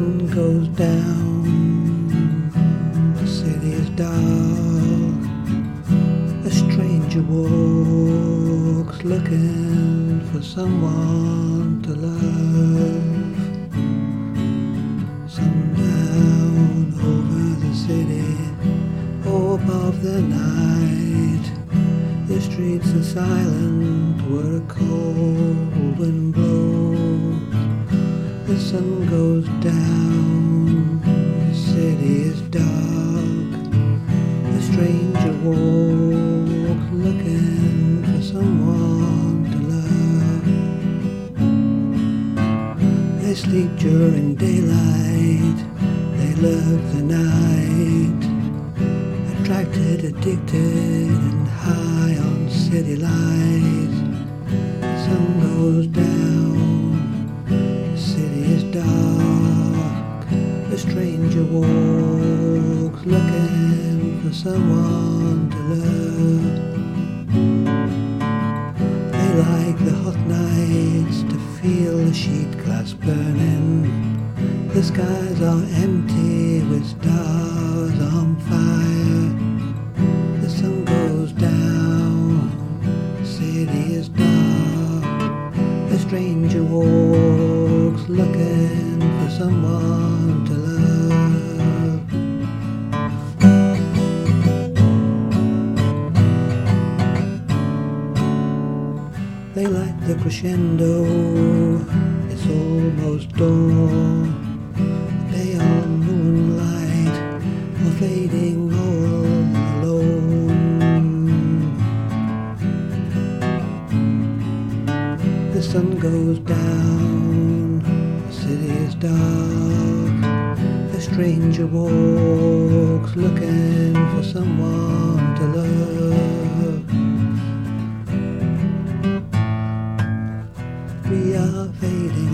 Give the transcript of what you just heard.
sun goes down, the city is dark. A stranger walks looking for someone to love. Sundown over the city, above the night. The streets are silent where a cold wind blows. The sun goes down, the city is dark. A stranger walks looking for someone to love. They sleep during daylight, they love the night. Attracted, addicted, and high on city lights. The sun goes down, the city is dark. A stranger walks looking for someone to love. They like the hot nights to feel the sheet glass burning. The skies are empty with stars on fire. The sun goes down, the city is dark. A stranger walks looking for someone to love. They like the crescendo, it's almost dawn. Pale moonlight, or fading all alone. The sun goes down, the city is dark. A stranger walks looking for someone to love. We are fading